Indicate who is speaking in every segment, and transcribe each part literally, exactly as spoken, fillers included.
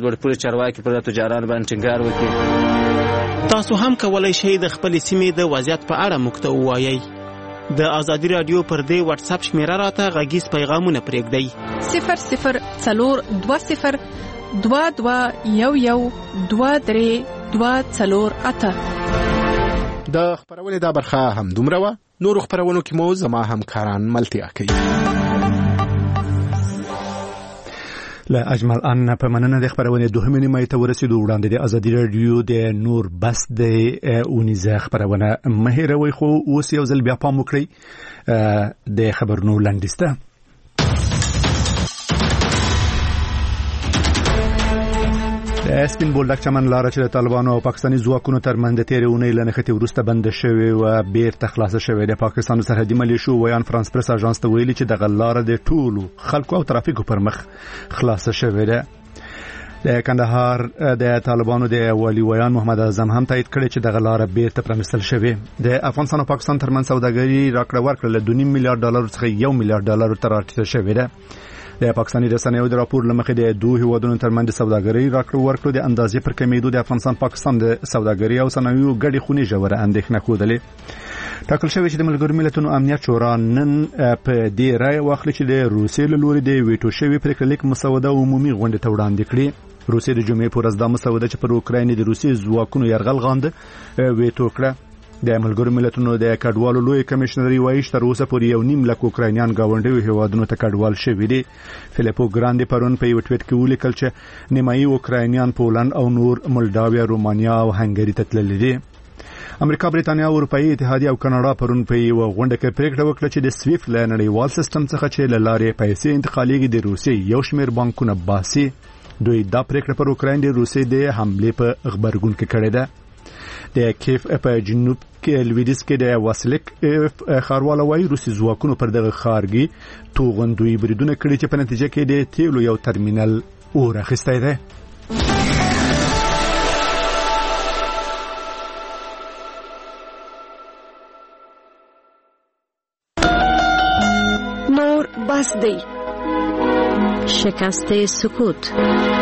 Speaker 1: لوړپوړي چارواکي پر تجارانو باندې ټینګار وکړي.
Speaker 2: تاسو هم کولای شئ د خپل سیمې د وضعیت په اړه موږ ته ووایئ. د ازادي رادیو پر دې واتس اپ شمیره راته غږیز پیغامونه پرېږدئ.
Speaker 3: صفر صفر څلور دوه صفر دوه دوه یو یو دوه درې دوه څلور اته.
Speaker 4: د خپرونې دا برخه هم دومره وه. نورو خپرونو کې مو زما همکاران ملتیا کوي. له اجمل ان په مننه د خپرونې دوهمې نیمایي ته ورسېدو. وړاندې د ازادي رادیو د نور بس د اونیزه خپرونه مه هېروئ، خو اوس یو ځل بیا پام وکړئ د خبرونو لنډیز ته. د سپین بولدک چمن لاره چې د طالبانو او پاکستاني ځواکونو ترمنځ د تېرې اونۍ له نښتې وروسته بنده شوې وه بیرته خلاصه شوې ده. پاکستان سرحدي ملیشو ویان فرانس پرس اژانس ته ویلي چې دغه لاره د ټولو خلکو او ترافیکو پر مخ خلاصه شوې ده. د کندهار د طالبانو د والي ویان محمد اعظم هم تایید کړی چې دغه لاره بیرته پرانیستل شوې. د افغانستان او پاکستان ترمنځ سوداګري راکړه ورکړه له دوه نیم میلیارډ ډالر څخه یو میلیارډ ډالر ته راټیټه شوې ده. د پاکستاني رسنیو د راپور لمخې د دوه هیوادونو ترمنځ د سوداګرۍ راکړه ورکړه د اندازې پر کمیدو د افغانستان پاکستان د سوداګرۍ او صنایعو ګډې خونې ژوره اندېښنه ښودلې. ټاکل شوی چې د ملګرو ملتونو امنیت شورا نن په دې رایه واخلي چې د روسیې له لوري د ویټو شوی پرېکړه لیک مسوده عمومي غونډې ته وړاندې کړي. روسیې د جمعې په ورځ دا مسوده چې پر اوکراین د روسیې ځواکونو یرغل غانده ویټو کړه. د ملګرو ملتونو د کډوالو لوی کمشنري وایي تر اوسه پورې یو نیم لک اوکراینیان گاونډیو هیوادونو ته کډوال شوي دي. فلیپو ګراندي پرون په یو ټویټ کې ولیکل چې نیمایي اوکراینیان پولند او نور مولداویا، رومانیا او هنګري ته تللي دي. امریکا، بریتانیا، اروپאי اتحادیه او کاناډا پرون په یو غونډه کې پریکړه وکړه چې د سویفټ له نړیوال سیستم څخه چې له لارې پیسې انتقالېږي د روسیې یو شمېر بانکونه باسي. دوی دا پریکړه پر اوکراین د روسیې د حملې په خبرګون کې کړې ده. د کیف په جنوب کې لویدیس کې د واسلیک ښاروال وایي روسي ځواکونو پر دغه ښارګي توغندوی بریدونه کړي چې په نتیجه کې د تیلو یو ترمینل اور اخیستی دی.
Speaker 3: نور بس دی.
Speaker 5: شکست سکوت.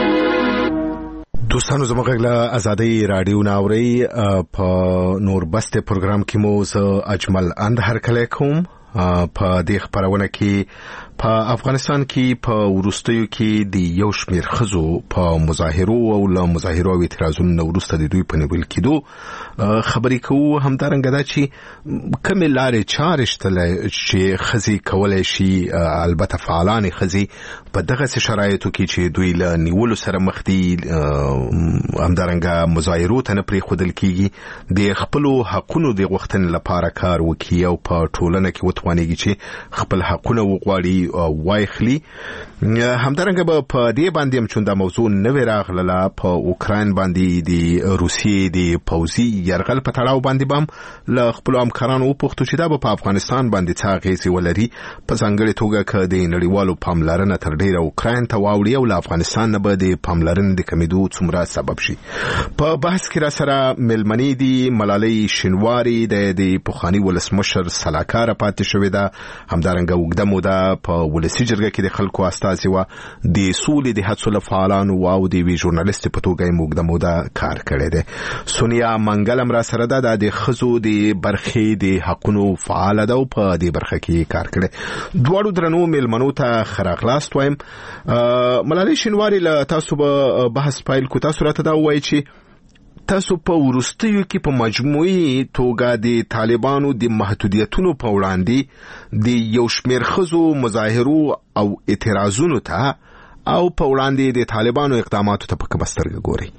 Speaker 4: دوستانو زموږ غږ له ازادي رادیو نه اورئ. په نور بس ته پروګرام کې مو زه اجمل اند هرکلی کوم. په دې خبرونه کې په افغانستان کې په وروستیو کې د یو شمېر ښځو په مظاهرو او له مظاهرو او اعتراضونو نه وروسته د دوی په نیول کېدو خبرې کوو. همدارنګه دا چې کومې لارې چارې شته چې ښځې کولی شي، البته فعالانې ښځې په دغسې شرایطو کې چې دوی له نیولو سره مخ دي، همدارنګه مظاهرو ته نه پرېښودل کېږي، د خپلو حقونو د غوښتنې لپاره کار وکړي او په ټولنه کې وتوانېږي چې خپل حقونه وغواړي وایخلي. همدارنګه به په دې باندې هم چې دا موضوع نوې راغله په اوکراین باندې د روسیې د پوځي یرغل په تړاو باندې به هم له خپلو همکارانو وپوښتو چې دا به په افغانستان باندې څه اغېزې ولري، په ځانګړې توګه که د نړیوالو پاملرنه تر ډېره اوکراین ته واوړي او له افغانستان نه به د پاملرنې د کمیدو څومره سبب شي. په بحث کې را سره مېلمنې دي ملالۍ شینواري د پخواني ولسمشر سلاکاره پاتې شوې ده. همدارنګه اوږده موده په ولسي جرګه کې د خلکو استازي وه، د سولې د هڅو له فعالانو او د یوې ژورنالستې په توګه یې اوږده موده کار کړی دی. سونیا منګل هم را سره ده، دا د ښځو د برخې د حقونو فعاله ده او په دې برخه کې کار کړی. دواړو درنو مېلمنو ته ښه راغلاست وایم. ملالۍ شینواري له تاسو به بحث پیل کو. تاسو راته دا ووایئ چې تاسو په وروستیو کې په مجموعي توګه د طالبانو د محدودیتونو په وړاندې د یو شمېر ښځو مظاهرو او اعتراضونو ته او په وړاندې د طالبانو اقداماتو ته په کومه سترګه ګورئ؟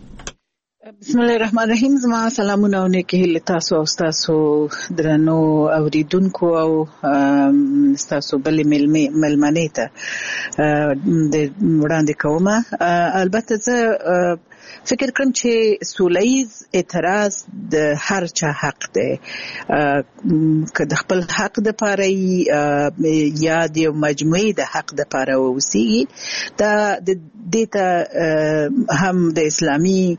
Speaker 6: بسم الله الرحمن الرحیم. زما سلامونه او نیکې هیلې تاسو او تاسو درنو اوریدونکو او تاسو بلې مېلمنې ته د وړاندې کوم. البته زه فکر کوم چې سولهییز اعتراض د هر چا حق دی، که د خپل حق د پاره یا د مجموعي د حق د پاره ووسیږي، دا د دې ته هم د اسلامي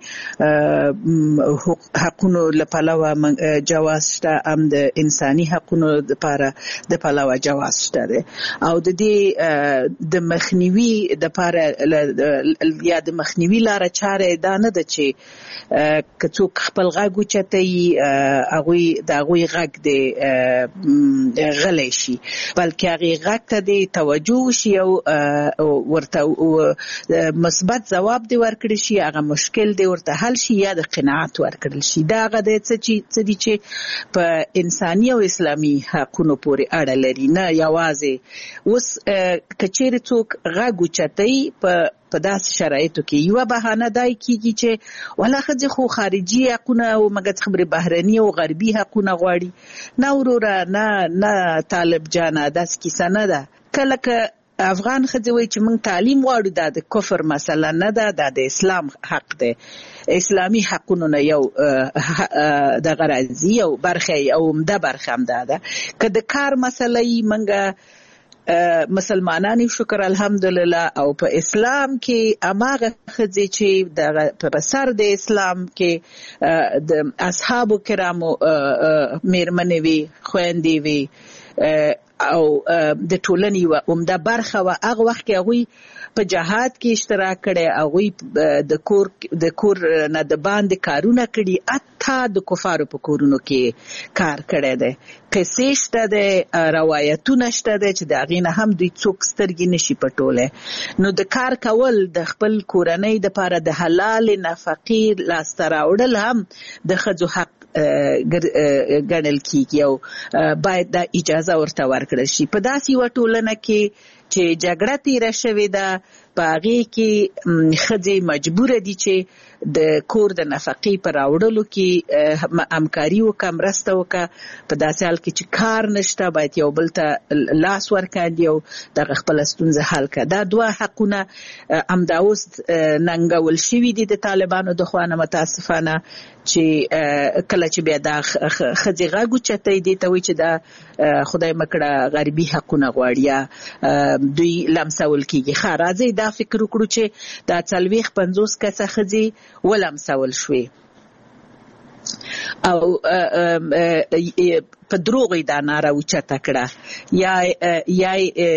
Speaker 6: حقونو لپاره جواز شته، هم د انساني حقونو لپاره د پلوه جواز شته دی. او د دې د مخنیوي د پاره یا د مخنیوي لاره چاره دا نه ده چې که څوک خپل غږ اوچتوي هغوی د هغوی غږ دی غلی شي، بلکې هغې غږ ته دی توجه وشي او ورته مثبت ځواب دی ورکړی شي، هغه مشکل دی ورته حل شي یا د قناعت ورکړل شي. دا هغه دی څه دي چې په انساني او اسلامي حقونو پورې اړه لري، نه یوازې اوس که چیرې څوک غږ اوچتوي په په داسې شرایطو کې یوه بهانه دای کېږي چې ولا ښځې خو خارجي حقونه او مګر خبرې بهرني او غربي حقونه غواړي. نه وروره، نه نه طالب جانه، داسې کیسه نه ده. کله که افغان ښځې وایي چې موږ تعلیم غواړو، دا د کفر مسله نه ده، دا د اسلام حق دی. اسلامي حقونو نه یو دغه راځي، یو برخه او عمده برخه هم دا ده. که د کار مسله یې موږ مسلمانانی شکر الحمدلله، او په اسلام کې اماغه ښځې چې په سر د اسلام کې د اصحابو کرامو میرمنې وي، خویندې وي او د ټولنې یوه عمده برخه وه، هغه وخت کې هغوی په جهاد کې اشتراک کړی، هغوی د کور د کور نه د باندې کارونه کړي، حتی د کفارو په کورونو کې کار کړی دی. قصې شته دی، روایتونه شته دی چې د هغې نه هم دوی څوک سترګې نشي پټولی. نو د کار کول د خپل کورنۍ دپاره د حلال نفقې لاسته راوړل هم د ښځو حق ګڼل کیږي او باید دا اجازه ورته ورکړل شي. په داسې یوه ټولنه کې چې جګړه تیره شوې ده، په هغې کې ښځې مجبوره دي چې د کور د نفقې په راوړلو کې همکاري وکړه، مرسته وکړه. په داسې حال کې چې کار نشته، باید یو بل ته لاس ورکاندي او دغه خپله ستونزه حل کړه. دا دوه حقونه همدا اوس ننګول شوي دي د طالبانو د خوا نه، متاسفانه، چې کله چې بیا دا ښځې غږ اوچتوي، دې ته وایي چې دا خدای مکړه غربي حقونه غواړي یا دوی لمسول کېږي. ښه، راځئ دا فکر وکړو چې دا څلوېښت پنځوس کسه ښځې ولمسول شوې او په دروغ یې دا ناره اوچته کړه، یا یا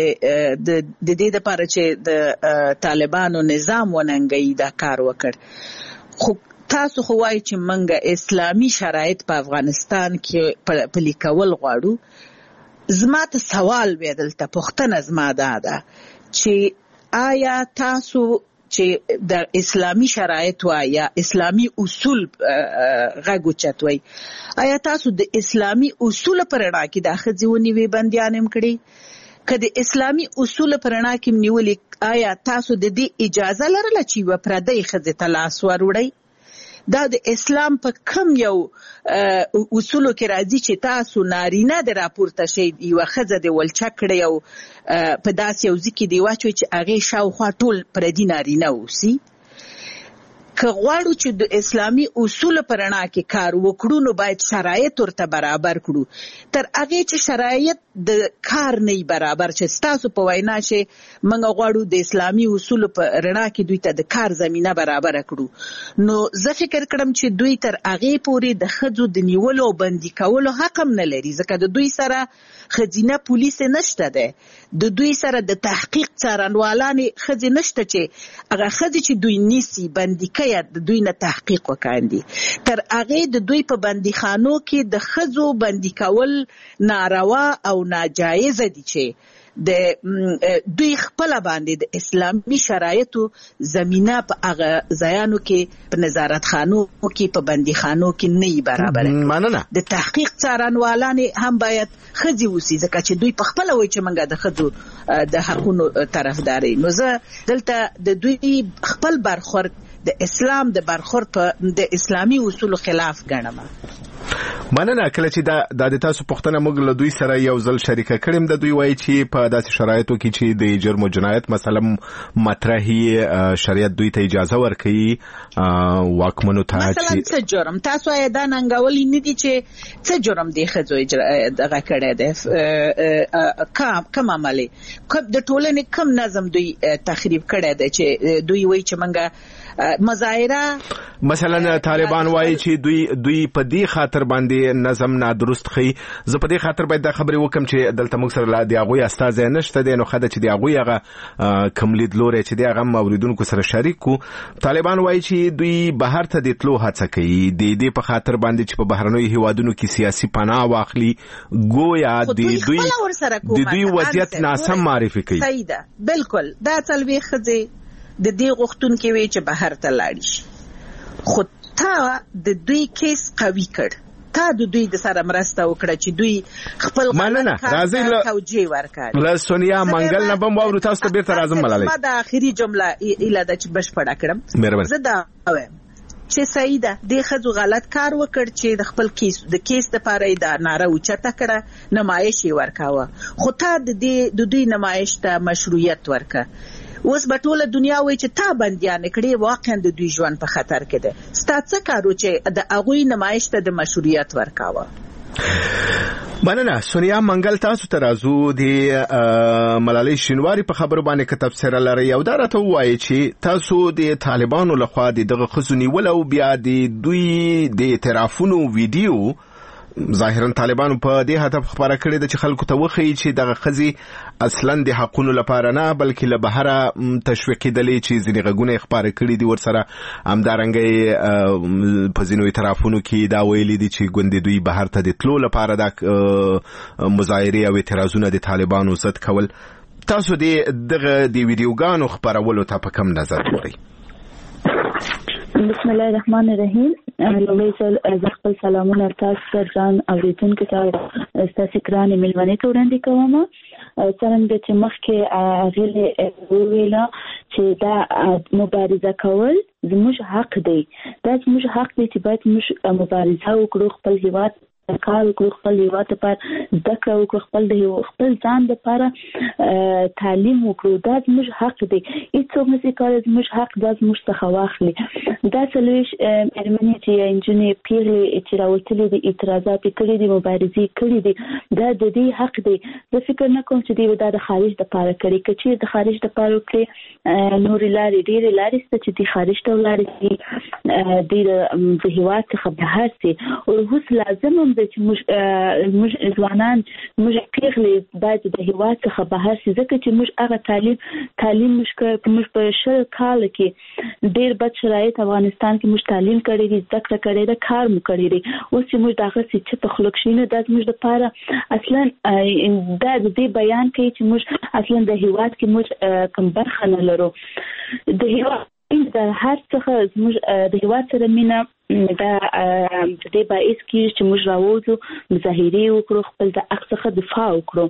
Speaker 6: د دې دپاره چې د طالبانو نظام وننګوي دا کار وکړ. خو تاسو خو وایي چې موږ اسلامي شرایط په افغانستان کې پلي کول غواړو. زما ته سوال وی دلته، پوښتنه زما دا ده چې آیا تاسو چې د اسلامي شرایط وایي یا اسلامي اصول غږ اوچتوئ، آیا تاسو د اسلامي اصول په رڼا کې دا ښځې ونیوې بندیان هم کړي؟ که د اسلامي اصول په رڼا کې م نیولې، آیا تاسو د دې اجازه لرله چې یوه پردۍ ښځې ته لاس وروړئ؟ دا د اسلام په کم یو اصولو کې راځي چې تاسو نارینه د راپورته شئ، یوه ښځه د ولچه کړئ او په داسې یو ځای کې دې واچوئ چې هغې شاوخوا ټول پردي نارینه اوسي؟ که غواړو چې د اسلامي اصولو په رڼا کې کار وکړو، نو باید شرایط ورته برابر کړو. تر هغې چې شرایط د کار نه برابر، چې ستاسو په وینا چې موږ غواړو د اسلامي اصولو په رڼا کې دوی ته د کار زمینه برابره کړو، نو زه فکر کړم چې دوی تر هغې پورې د ښځو د نیولو او بندي کولو حق هم نه لري، ځکه د دوی سره ښځینه پولیس نشته دی، د دوی سره د تحقیق څارنوالانې ښځې نشته چې هغه ښځې چې دوی نیسي بندي کوي د دوی نه تحقیق وکاندي. تر هغې د دوی په بندیخانو کې د ښځو بندي کول ناروا او ناجایزه دي چې د دوی خپله باندې د اسلامي شرایطو زمینه په هغه ځایانو کې په نظارتخانو کې په بندیخانو کې نه وي برابره.
Speaker 2: مننه.
Speaker 6: د تحقیق څارنوالانې هم باید ښځې اوسي، ځکه چې دوی په خپله وایي چې موږ د ښځو د حقونو طرفدار یو. نو زه دلته د دوی خپل برخورد د اسلام د برخورد په د اسلامي اصولو خلاف ګڼم.
Speaker 4: مننه. کله چې دا د تاسو پوښتنه موږ له دوی سره یو ځل شریکه کړم، د دوی وایي چې په داسې شرایطو کې چې د جرم او جنایت مثلا مطرحي شریعت دوی ته اجازه ورکړي واکمنو ته
Speaker 6: مثلا څه جرم تاسو یې دا ننګولې نه دي چې څه جرم دی خځو دغه کړی دی کم کم عملي کوم د ټولنې کم نظم دوی تخریب کړی دی چې دوی وایي چې منګه مظاهره
Speaker 4: مثلا طالبان وایي چې دوی دوی په دې خاطر باندې نظم نادرست خي. زه په دې خاطر باید دا خبرې وکم چې دلته موږ سره د هغوی استازی نشته دی، نو خدای چې د هغوی هغه کوم لیدلوري چې د هغه موریدونکو سره شریک کو. طالبان وایي چې دوی بهر ته د تلو هڅه کوي د دې په خاطر باندې چې په بهرنوي هیوادونو کې سیاسي پناه واخلي، گویا د دوی د دوی وضعیت ناسم معرفي کوي.
Speaker 6: صحیح ده، بالکل. دا څلوي خځې د دې غوښتونکو وی چې بهر ته لاړ شي، خو تا د دوی کیس قوي کړ، تا د دوی د سره مرسته وکړه چې دوی خپل
Speaker 4: مننه راځي
Speaker 6: توجیه ورکړي.
Speaker 4: له سونیا منګل نه بم واورو تاسو ته بیرته راځم ملالۍ.
Speaker 6: ما د اخیری جمله اله د چې بشپړه کړم. زه دا وایم چې سیده د خځو غلط کار وکړ چې د خپل کیس د کیس لپاره د ناره اوچته کړه، نمایش یې ورکاوه، خو تا د دې د دوی نمایش ته مشروعیت ورکړه. اوس په ټوله دنیا وایي چې تا بندیان کړي، واقعا د دوی ژوند په خطر کې ده. ستا څه کارو چې د هغوی نمایش ته د مشروعیت ورکاوه؟
Speaker 4: مننه. سونیا منګل تاسو ته راځو. د ملالۍ شینواری په خبرو باندې که تفسیر لري او دا راته وایي چې تاسو د طالبانو لخوا دغه خځو نیول او بیا د دوی د اعترافونو ویډیو ظاهرا طالبانو په دې هدف خبره کړې ده چې خلکو ته وښیي چې دغه خځې اصلا د حقونو لپاره نه بلکې له بهره تشویق کېدلې، چې ځینې غږونه یې خپاره کړي دي. ورسره همدارنګه په ځینو اعترافونو کې دا ویلي دي چې ګوندې دوی بهر ته د تلو لپاره دا مظاهرې او اعتراضونه د طالبانو ضد کول. تاسو دغه د ویډیوګانو خپرولو ته په کوم نظر ګورئ؟
Speaker 5: بسم الله الرحمن الرحیم. لومړی ځل زه خپل سلامونه تاسو ته ځان اوریدونکو ته ستاسو ګرانې مېلمنې ته وړاندې کوم. څرنګه چې مخکې هغې وویله چې دا مبارزه کول زموږ حق دی، دا زموږ حق دی چې باید موږ مبارزه وکړو، خپل هیواد کار وکړو، خپل هیواد لپاره زده کړه وکړو، خپل د خپل ځان لپاره تعلیم وکړو. دا زموږ حق دی، هیڅوک نشي کولی زموږ حق دا زموږ څخه واخلي. دا څلوېښت مېرمنې چې نجونې پیغلې چې راوتلې دي، اعتراضات یې کړي دي، مبارزې کړي دي، دا د دې حق دی. زه فکر نه کوم چې دوی دا د خارج دپاره کړي. که چېرې د خارج دپاره وکړي، نورې لارې ډېرې لارې شته چې دوی خارج ته ولاړې شي، دوی د هېواد څخه بهر شي. اوس لازم هم چې موږ موږ ځوانان موږ پیغلې باید د هېواد څخه بهر شي، ځکه چې موږ هغه تعلیم تعلیم موږ موږ په شل کال کې ډېر بد شرایط افغانستان کې موږ تعلیم کړی دی، زده کړه کړې ده، کار مو کړی دی. اوس چې موږ دغه څه چې تخلق شي نه، دا زموږ دپاره اصلا دا د دې بیان کوي چې موږ اصلا د هېواد کې موږ کوم برخه نه لرو. د هېواد د هر څخه زموږ د هېواد سره مینه دا د دې باعث کېږي چې موږ راوځو، مظاهرې وکړو، خپل د حق څخه دفاع وکړو.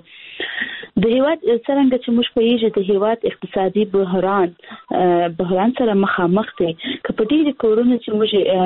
Speaker 5: د هېواد څرنګه چې موږ پوهېږو د هېواد اقتصادي بحران بحران سره مخامخ دی. که په ډېرې کورونو چې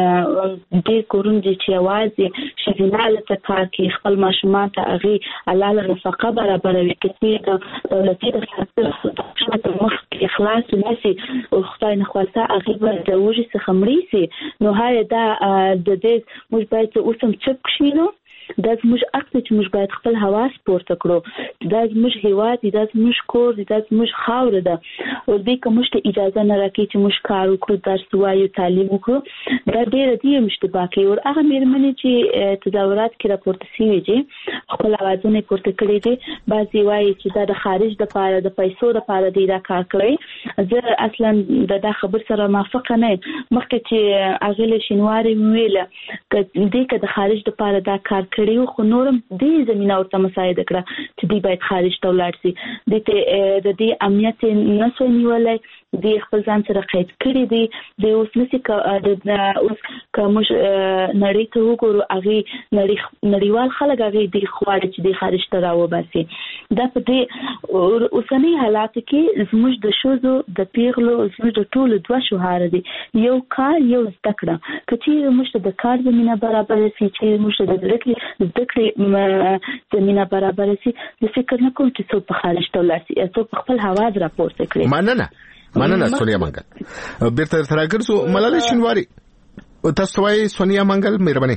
Speaker 5: موږ ډېر کورونه دي چې یوازې ښځینه هلته کار کوي، خپل ماشومان ته هغې حلاله نفقه برابروي، که چېرې د دولتي دفتر په مخ کې اخلاص ونیسي او خدای نخواسته هغې به د وږي څخه مړې سي، نو هایا دا د دې موږ باید اوس هم چپ کښېنو. دا زموږ حق دی چې موږ باید خپل حواس پورته کړو. دا زموږ هېواد دی، دا زموږ کور دی، دا زموږ خاوره ده. او دوی که موږ ته اجازه نه راکوي چې موږ کار وکړو، درس ووایو، تعلیم وکړو، دا ډېره دوی هم اشتباه کوي. او هغه مېرمنې چې تظاهرات کې راپورته شوي دي، خپل اوازونه یې پورته کړي دي، بعضې وایي چې دا د خارج دپاره د پیسو دپاره دی دا کار کړی. زه اصلا د دا خبر سره موافقه نه یم. مخکې چې هغې شینواري وویله که دوی که د خارج دپاره دا کار کړی، خو نورم دې زمینه ورته مساعده کړه چې دوی باید خارج ته ولاړ شي. دوی ته د دې امنیت نه شوی نیولی، د خپل ځان سره قید کړی دي د اوس نسی د اوس کوم نړۍ ته وګورو هغه نړۍ نړیوال خلک هغه د خواړه چې د خارج ته راوباسي دا په دې اوسنی حالات کې زموږ د شوزو د پیغلو زموږ د ټولو دوه شوهار دي یو کار یو زده کړه کچې موږ د کار زمينه برابر سي چې موږ د زده کړې زمينه برابر سي د فکر نه کوم چې څو په خارج ته ولاسي څو خپل حواس راپورته کړي
Speaker 4: مننه مننه سونیا منګل بیرته تر راګرځو ملالۍ شینواری تاسو وايي سونیا منګل مهرباني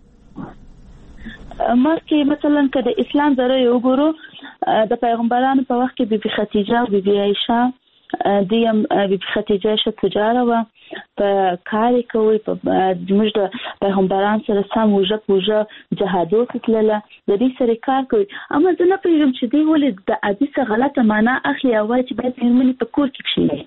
Speaker 5: مکه مثلا کله اسلام زره یو ګورو د پیغمبرانو په وخت کې بیبي خدیجه او بیبي عائشه دیم بیبي خدیجه ش تجاره و په کار کوي په موږ د پیغمبرانو سره سم وجه وجه جهادو کتله د دې سره کار کوي اما زه نه پیژم چې دی ولې د حدیث غلطه معنا اخلي او چې باید موږ په کور کې کښیني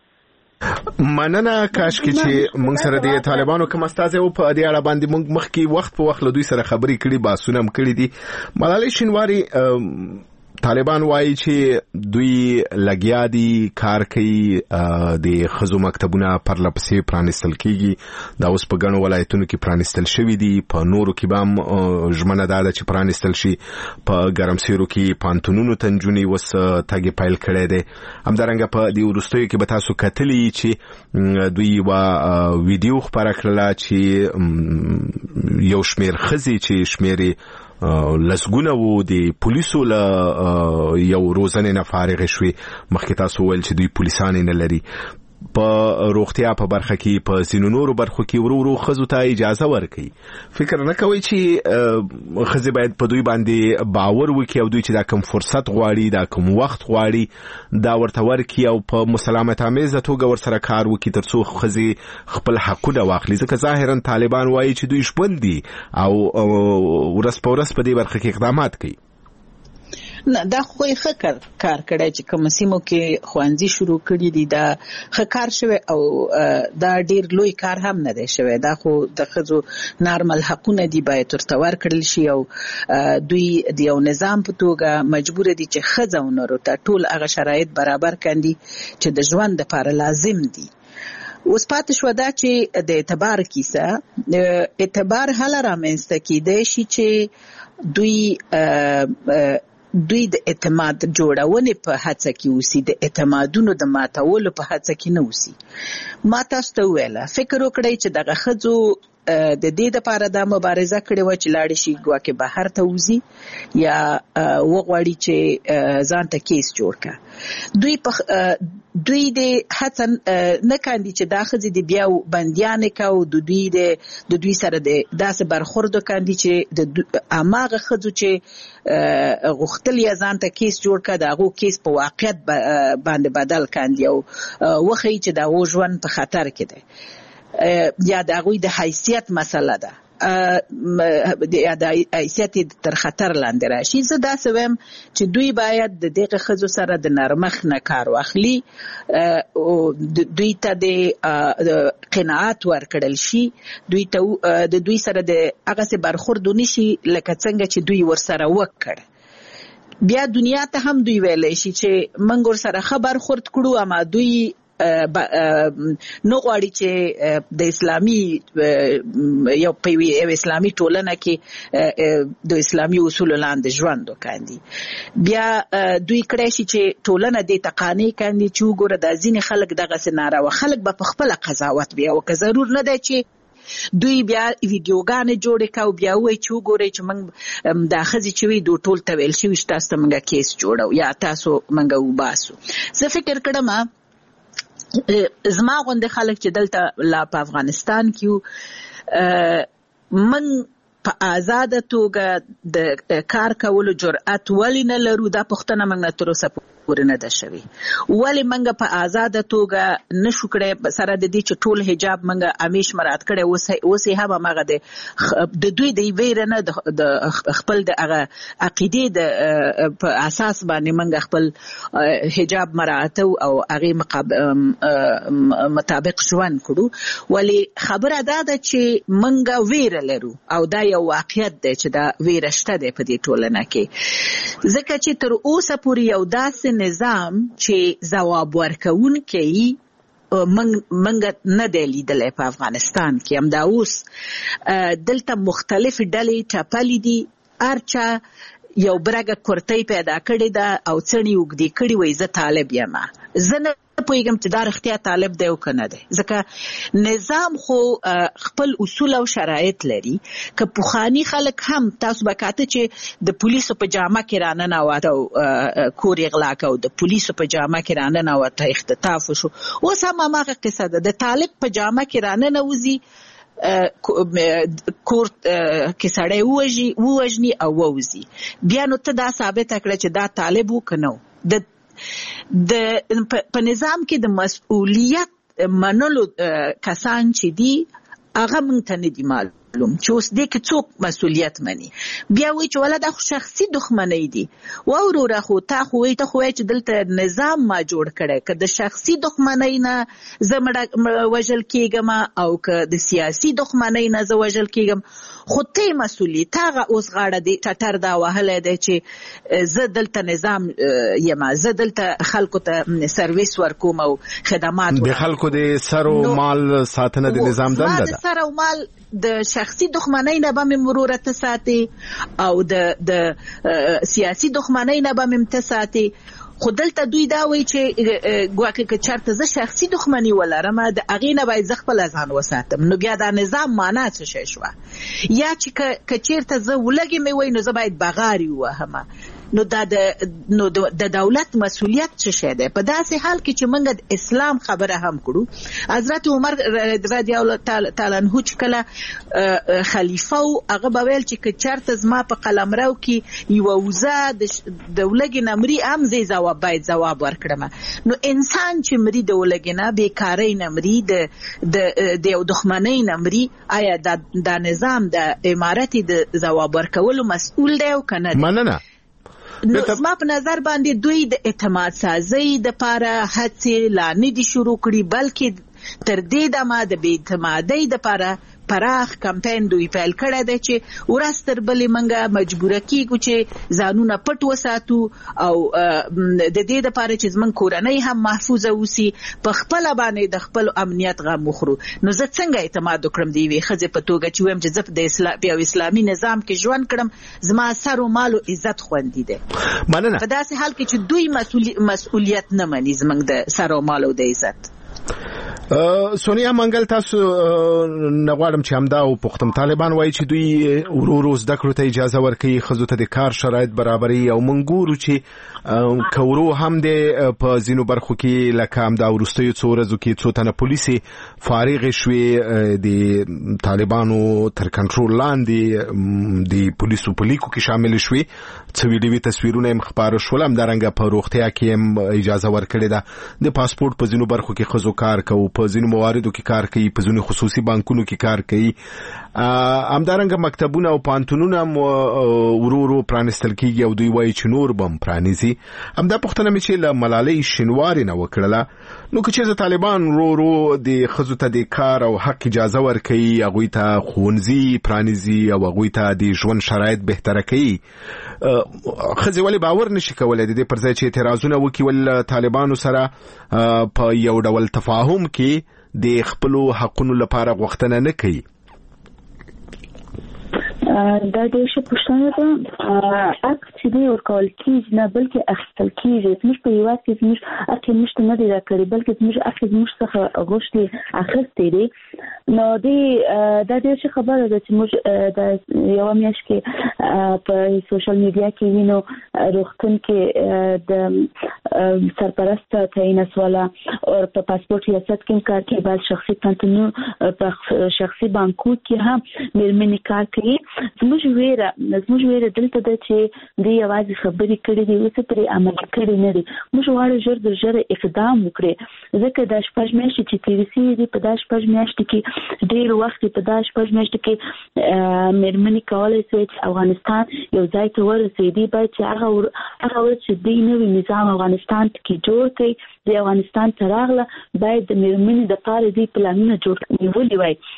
Speaker 4: مننه کاش کې چې موږ سره د طالبانو کوم استاد او په دې اړه باندې موږ مخکې وخت په وخت له دوی سره خبرې کړې باسونه هم کړې دي ملالۍ شینواری طالبان وایي چې دوی لګیا دي کار کوي د خزو مکتبونه پر لپسې پرانستل کیږي دا اوس په ګڼو ولایتونو کې پرانستل شوی دي په نورو کې به ژمنه ده چې پرانستل شي په ګرمسیرو کې پانتونونو تنجونی وس تاګي پایل کړي دي همدارنګه په دې ورستیو کې به تاسو کتلی چې دوی وا ویډیو خبره کړله چې یو شمیر خزي چې شمیري لسګونه وو د پولیسو له یو روزنه نه فارغ شوي مخکې تاسو ول چې دوی پولیسان نه لري په روغتیا په برخه کې په سینونورو برخو کې ورو ورو خزو ته اجازه ورکړي فکر نه کوي چې خزي باید په دوی باندې باور وکړي او دوی چې دا کوم فرصت غواړي دا کوم وخت غواړي دا ورته ورکړي او په مسالمت امیزه توګه ورسره کار وکړي ترڅو خزي خپل حقونه واخلي ځکه ظاهرا طالبان وایي چې دوی شپون دي او ورس په ورس په دې برخه کې اقدامات کوي
Speaker 6: نه دا خو یې خکر کار کړی چې کوم سیمو کې خوانزي شروع کړی دي دا خکار شوی او دا ډیر لوی کار هم نه دی شوی دا خو د خزو نارمل حقونه دی باید ترتور کړل شي او دوی د یو نظام په توګه مجبور دي چې خزاونرو ته ټول هغه شرایط برابر کړي چې د ژوند لپاره لازم دي اوس پاتې شو دا چې د اعتبار کیسه اعتبار هله رامنځته کیدای شي چې دوی دوی د اعتماد جوړونې په هڅه کې اوسي د اعتمادونو د ماتولو په هڅه کې نه اوسي ما تاسو ته ویله فکر وکړئ چې دغه خزو د دې لپاره د مبارزه کړې و چې لاړ شي ګواکې بهر ته وزي یا وغواړي چې ځان ته کیس جوړ کړي دوی په دوی د هڅه نه کاندي چې دا خزي د بیا بنديان کاو د دوی د د دوی سره د داسې برخورد کاندي چې د اماغه خزو چې غختل یا ځان ته کیس جوړ کړي دا غو کیس په واقعیت باندې بدل کاندي او وخی چې دا ژوند په خطر کې دی یا د غوی د حیثیت مسله ده د حیثیت تر خطر لاندې راشي زه دا سوم چې دوی باید د دغه خزو سره د نرمخ نه کار واخلي او دوی ته د قناعت ورکړل شي دوی ته د دوی سره د هغه څه برخورد نشي لکه څنګه چې دوی ورسره وکړ بیا دنیا ته هم دوی ویلې شي چې منګور سره خبر خورد کړو اما دوی نو غواړي چې د اسلامي یو پیوي اسلامي ټولنه کې د اسلامي اصول لاندې ژوند وکړي بیا دوی کړی شي چې ټولنه د تقانی کاندي چې وګوره د ځینې خلک دغه سناره او خلک به په خپل قضاوت بیا او که ضرور نه دی چې دوی بیا ویډیوګانې جوړې کاو بیا وایي چې وګورئ چې موږ دا ښځې چې وي دو ټول ته ویل شوي چې تاسو ته موږ کیس جوړو یا تاسو موږ وباسو زه فکر کړم زما غونډه خلک چې دلته لا په افغانستان کې من په آزاد توګه د کار کولو جرأت ولې نه لرو دا پوښتنه موږ نه تر اوسه پورې نه ده شوې ولې موږ په آزاد توګه نشو کړی سره د دې چې ټول حجاب موږ همیش مراعات کړی اوس یې هم هغه د دوی د ویره نه د خپل د هغه عقیدې د په اساس باندې موږ خپل حجاب مراعاتو او هغه مطابق ژوند کړو ولې خبره دا ده چې موږ ویره لرو او دا یو واقعیت دی چې دا ویره شته دی په دې ټولنه کې ځکه چې تر اوسه پورې یو داسې داسې نظام چې ځواب ورکوونکی منګ نه دی لیدلی په افغانستان کې. همدا اوس دلته مختلف ډلې ټپلې دي، هرچا یو برګه کورتۍ پیدا کړې ده او څڼې اوږدې کړې وایي زه طالب یم. زه نه پوهېږم چې دا رښتیا طالب دی او که نه دی، ځکه نظام خو خپل اصول او شرایط لري. که پخواني خلک هم تاسو به کاته چې د پولیسو په جامه کې راننوت او کور یې غلا کو، د پولیسو په جامه کې راننوت اختطاف وشو. اوس هم هماغه قصه ده، د طالب په جامه کې راننوځي کور کې سړی ووژني او ووځي، بیا نو ته دا ثابته کړه چې دا طالب و که نه و. د د په نظام کې د مسؤلیت منلو کسان چې دي هغه موږ ته نه دي معلوم چې اوس دې کې څوک مسؤلیت مني. بیا وایي چې ولا دا خو شخصي دښمنۍ دي. وروره خو تا خو وایي ته خو وایي چې دلته نظام ما جوړ کړی، که د شخصي دښمنۍ نه زه مړه وژل کېږم او که د سیاسي دښمنۍ نه زه وژل کېږم، خو ته مسؤلي، تا هغه اوس غاړه دې ټټر دا وهلی دی چې زه دلته نظام یم، زه دلته خلکو ته سرویس ورکوم او خدمات
Speaker 4: د خلکو د سر او مال ساتنه د نظام دنده ده.
Speaker 6: سر او مال د شخصي دښمنۍ نه به مې مروره ته ساتي او د د سیاسي دښمنۍ نه به مې ته ساتي. خو دلته دوی دا وایي چې ګواکې که چېرته زه شخصي دښمني ولرم د هغې نه باید زه خپله ځان وساتم. نو بیا دا نظام معنا څه شی شوه؟ یا چې که چېرته زه ولګې مې وایي نو زه باید بغارې ووهمه. نو دا نو د دولت مسؤلیت څه شی دی؟ په داسې حال کې چې موږ د اسلام خبره هم کړو. حضرت عمر رضی الله تعالی عنه چې کله خلیفه و، هغه به ویل چې که چېرته زما په قلمرو کې یوه وزه د ولږې نه مري هم زه باید ځواب ورکړم. نو انسان چې مري د ولږې نه، بېکارۍ نه مري، د یو دښمنۍ نه مري، آیا دا نظام د امارت د ځواب ورکولو مسؤل دی او که نه دی؟
Speaker 4: مننه.
Speaker 6: نو زما په نظر باندې دوی د اعتماد سازۍ دپاره هڅې لا نه دي شروع کړي، بلکې تر دې دمه د بې اعتمادۍ دپاره پراخ کمپین دوی پیل کړی دی چې ورځ تر بلې موږ مجبوره کیږو چې ځانونه پټ وساتو او د دې دپاره چې زموږ کورنۍ هم محفوظه اوسي، په خپله باندې د خپل امنیت غم وخورو. نو زه څنګه اعتماد وکړم د یوې ښځې په توګه چې وایم چې زه په یو اسلامي نظام کې ژوند کړم، زما سر و مال او عزت خوندي دی؟
Speaker 4: مننه.
Speaker 6: په داسې حال کې چې دوی مسؤلیت نه مني زموږ د سر و مال او د عزت.
Speaker 4: سونیا منګل، تاسو نه غواړم چې همدا وپوښتم. طالبان وایي چې دوی ورو ورو زده کړو ته اجازه ورکوي، ښځو ته د کار شرایط برابروي، او موږ ګورو چې که ورو هم دی په ځینو برخو کې لکه همدا وروستیو څو ورځو کې څو تنه پولیسې فارغې شوې د طالبانو تر کنټرول لاندې د پولیسو په لیکو کې شامل شوې، څه ویډیوي تصویرونه یې خپاره شول. همدارنګه په روغتیا کې هم اجازه ورکړې ده د پاسپورت په ځینو برخو کې ښځو کار کوي، په ځینو مواردو کې کار کوي، په ځینو خصوصي بانکونو کې کار کوي. همدارنګه مکتبونه او پوهنتونونه هم ورو ورو پرانیستل کېږي او دوی وایي چې نور به هم پرانیزي. همدا پوښتنه مې چې له ملالۍ شینوارې نه وکړله، نو که چېرته طالبان ورو ورو د ښځو ته د کار او حق اجازه ورکوي، هغوی ته ښوونځي پرانیزي او هغوی ته د ژوند شرایط بهتره کوي، ښځې ولې باور نشي کولی د دې پر ځای چې اعتراضونه وکړي ول طالبانو سره په یو ډول تفاهم کې د خپلو حقونو لپاره غوښتنه نه کوي؟
Speaker 5: دا د ښه پوښتنه ده. حق چې دی ورکول کېږي نه بلکې اخیستل کېږي. زموږ په هېواد کې زموږ حق یې موږ ته نه دی راکړی، بلکې زموږ حق یې زموږ څخه غوښتي اخیستی دی. نو دا ډېره ښه خبره ده چې موږ د یوه میاشت کې په سوشل میډیا کې وینو روغتون کې د سرپرسته تعینه سوله او په پاسپورت ریاست کې هم کار کوي، بعض شخصي پوهنتونونو په شخصي بانکو کې هم مېرمنې کار کوي. زموږ ویره زموږ ویره دلته ده چې دوی یوازې خبرې کړې دي، اوس پرې عمل کړی نه دي. موږ غواړو ژر تر ژره اقدام وکړي، ځکه دا شپږ میاشتې چې تېرې شوې دي، په دا شپږ میاشتې کې ډېر وخت په دا شپږ میاشتې کې مېرمنې کولی شوی چې افغانستان یو ځای ته ورسېدي. باید چې هغه هغه ورځ چې دوی نوی نظام افغانستان کې جوړ کړي، د افغانستان ته راغله باید د مېرمنې دپاره دوی پلانونه جوړ نیولي وای.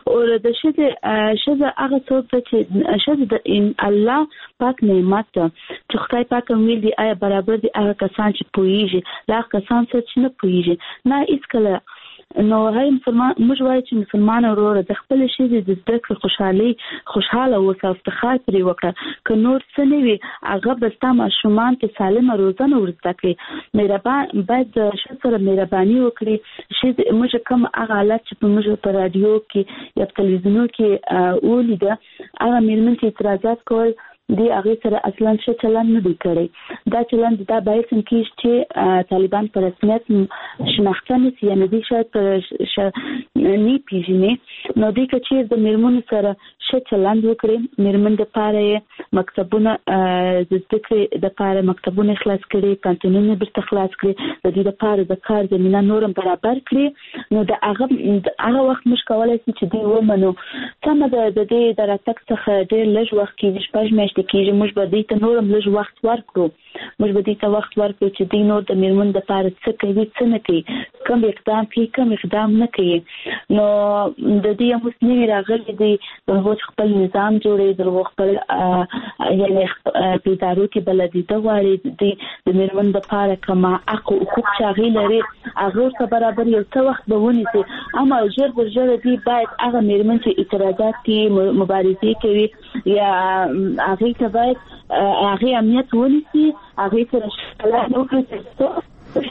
Speaker 5: او د شته شته هغه څوک چې شته د الله پاک نعمت چې خدای پاک ویل دی آیا برابر دي هغه کسان چې پوهیږي لا کسان چې نه پوهیږي نه هیڅ کله نو هاي مسلمان موږ وایو چې مسلمان اورور د خپل شي د ذکر خوشحالي خوشاله او افتخار پرې وکړه ک نور څه نه وي هغه بس تاسو شومان ته سالم روزانه ورته کړئ مهربان باید شسره مهرباني وکړي چې موږ کوم هغه حالت چې په موږ په رادیو کې یا تلویزیون کې ولیده هغه مېرمن چې اعتراضات کول دی هغه سره اصلا څه چلن نه دی کړی دا چلن دا باید څنګه چې طالبان پر رسمیت شناختنه یعنی د شاید نه پیژني نو د کچیر د میرمن سره څه چلن وکړي میرمن د پاره مکتبونه د ذکر د پاره مکتبونه خلاص کړي کانتونونه برته خلاص کړي د دې لپاره د کار زمينه نورم برابر کړي نو د هغه هغه وخت مش کولای شي چې دی ومنو سم د دې دراتک څخه ډېر لږ وخت کې شپږ میاشتې کېږي موږ به دې ته نورم لږ وخت ورکړو موږ به دې ته وخت ورکړو چې دې نور د میرمن د پاره څه کوي څه نه کوي کوم اقدام کوي کوم اقدام نه کوي نو د دې مسلمانې راغلي دي د خپل نظام جوړي د خپل یعنی په ادارو کې بلدي د غواړي د میرمن د پاره کما حقوق شاغي لري هغه سره برابر یو څه وخت به ونیسي اما ژر ورژر دي باید هغه میرمن چې اعتراضات کوي مبارزه کوي یا هغه ته باید هغه امنیت ونیسي هغه سره شکلات وکړي چې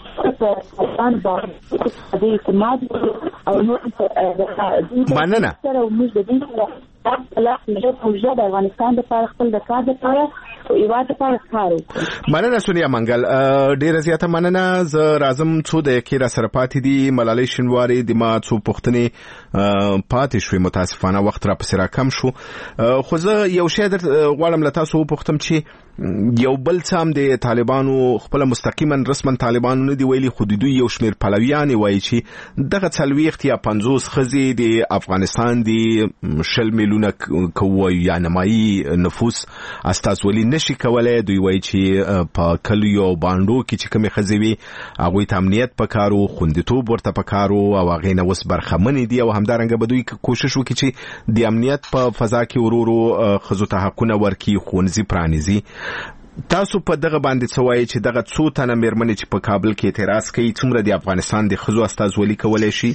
Speaker 4: مننه
Speaker 5: افغانستان د پاره خپل د کار د پاره او ایواته پاره کار وکړي
Speaker 4: مننه سونیا منګل ډیره زیاته مننه ز رازم څو د کیرا سره پاتې دي ملالۍ شنواری د ما څو پښتنې پاتې شوې متاسفانه وخت را پسې را کم شو خو زه یو شی در غواړم له تاسو پوښتم چې یو بل څام د طالبانو خپل مستقیما رسما طالبانو نه دی ویلي خو دوی یو شمیر پلویان وایي چې دغه څلويخت یا پنځوس خزي د افغانستان دی شل میلیونه کوي یا نمایي نفوس استازولي نشي کولای دوی وایي چې په کلیو باندو کې چې کومه خزي وي هغه ته امنیت پکارو خوندیتوب ورته پکارو او هغه نه وس برخمن دي او همدارنګه به دوی کوشش وکړي چې د امنیت په فضا کې ورورو خزو ته حقونه ورکي خونځي پرانیزي تاسو په دغه باندې څوای چې دغه څو تنه میرمنې چې په کابل کې اعتراض کوي څومره د افغانستان د خزو استازولي کولای شي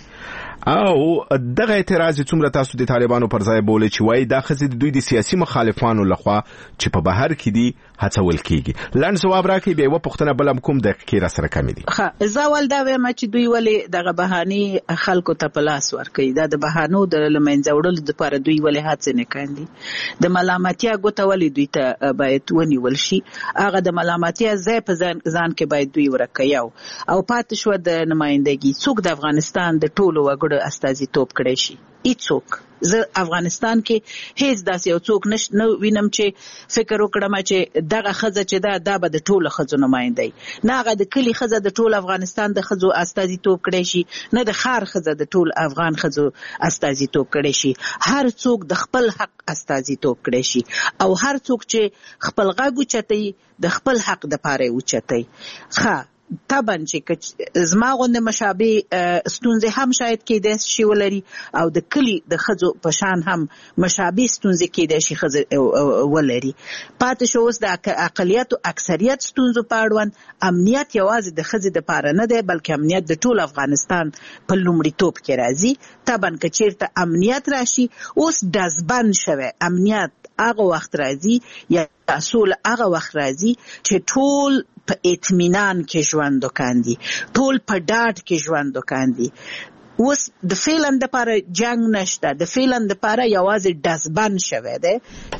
Speaker 4: او دغه اعتراض څومره تاسو د طالبانو پر ځای بوله چې وای دا خزي د دوی د سیاسي مخالفانو لخوا چې په بهر کې دي هڅول کیږي لاند جواب راکړي به و پښتنه بلم کوم د کیرا سره کم دي
Speaker 6: ښه زاول دا وایم چې دوی ولې دغه بهاني خلکو ته پلاس ورکړي دا د بهانو د لمنځه وړلو لپاره دوی ولې هڅه نه کوي د ملامتیا ګوته ولې دوی ته باید ونیول شي هغه د ملامتیا ځای په ځان کې باید دوی ورکړي او پاتې شو د نمائندګي څوک د افغانستان د ټولو وګړو استازیتوب کړی شي هیڅوک زه افغانستان کې هیڅ داسې یو څوک نشته وینم چې فکر وکړم چې دغه خزه چې دا د بده ټوله خزو نمائندای نه هغه د کلی خزه د ټول افغانستان د خزو استازیتوب کړی شي نه د خار خزه د ټول افغان خزو استازیتوب کړی شي هر څوک د خپل حق استازیتوب کړی شي او هر څوک چې خپل غږ اوچتي د خپل حق د پاره اوچتي ښه طبعا چې زما غوند مشابه ستونزې هم شاید کې د شي ولري او د کلی د خزو په شان هم مشابه ستونزې کې د شي خزو ولري پاتې شو اوس د اقلیت او اکثریت ستونزو په اړوند امنیت یوازې د خزې د پاره نه دی بلکې امنیت د ټول افغانستان په لومړیتوب کې راځي طبعا که چیرته امنیت راشي اوس دزبند شوه امنیت هغه وخت راځي یا اصول هغه وخت راځي چې ټول په اطمینان کې ژوند وکاندي ټول په ډاډ کې ژوند وکاندي اوس د فعلن د لپاره جنگ نشته د فعلن د لپاره یوازې دزبن شوه ده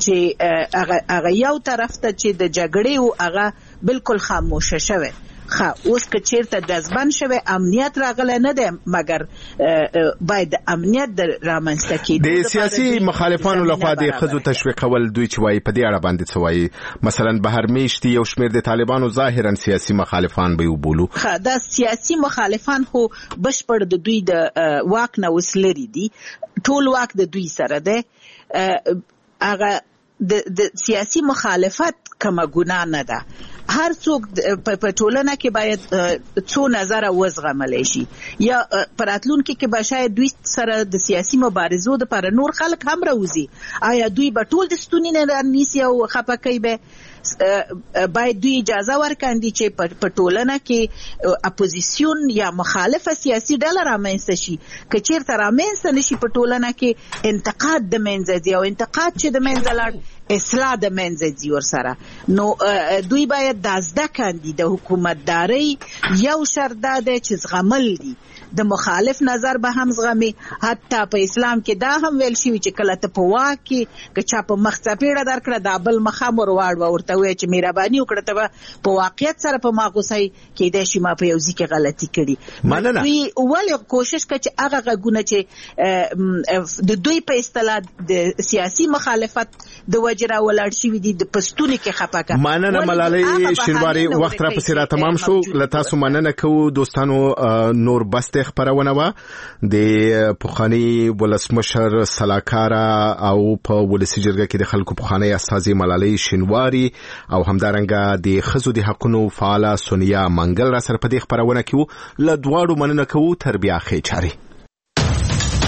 Speaker 6: چې هغه هغه یو طرف ته چې د جګړې او هغه بالکل خاموشه شوه ښه اوس که چیرته دزبن شوه امنیت راغله نه ده مګر باید امنیت د رامنځته کېدو
Speaker 4: د سیاسي مخالفانو لخوا د خزو تشویق کول دوی چې وایي په دې اړه باندې څه وایي مثلا بهر میشتي یو شمیر د طالبانو ظاهرا سیاسي مخالفان به وبولو
Speaker 6: ښه دا سیاسي مخالفان خو بشپړ د دوی د واک نه وسلري دي ټول واک د دوی سره ده هغه د سیاسي مخالفت کومه ګناه نه ده هر څوک په ټولنه کې باید څو نظر وزغمل شي یا پراتلونکو کې به شاید دوی سره د سیاسي مبارزو د پر نور خلک هم راوځي. آیا دوی به ټول د ستونی نه رانیسي او خپکای به باید دوی اجازه ورکاندي چې په ټولنه کې اپوزیسیون یا مخالفه سیاسي ډله رامنځته شي. که چیرته رامنځته نشي په ټولنه کې انتقاد د منځه ځي او انتقاد چې د منځه لاړ اصلاح د منځه ځي ورسره، نو دوی باید دا زده کاندي د حکومتداري یو شرط دا دی چې زغمل دي، د مخالف نظر به هم زغمي. حتی په اسلام کې دا هم ویل شوی چې کله ته په واک کې که چا په مخ څپېړه درکړه دا بل مخام ور واړوه ورته وایي چې مهرباني وکړه ته به په واقعیت سره په ما غوسه کېدای شي ما په یو ځای کې غلطي کړي. دوی ولې کوشش کوي چې هغه غږونه چې د دوی په اصطلاح د سیاسي مخالفت د وجه راولاړ شوي دي د پښتون کې خپه کړه.
Speaker 4: مننه ملالۍ شینواري، وخت را پسې را تمام شو. له تاسو مننه کوو دوستانو. نور بسته خبرونه وا د پوخانی ولسمشر سلاکارا او په ولسی جرګه کې د خلکو پوخانی استاذي ملالۍ شینواري او همدارنګه د خزو د حقونو فعال سونیا منګل را سره په دې خبرونه کې له دواړو مننه کوو. تر بیا خیر چاري.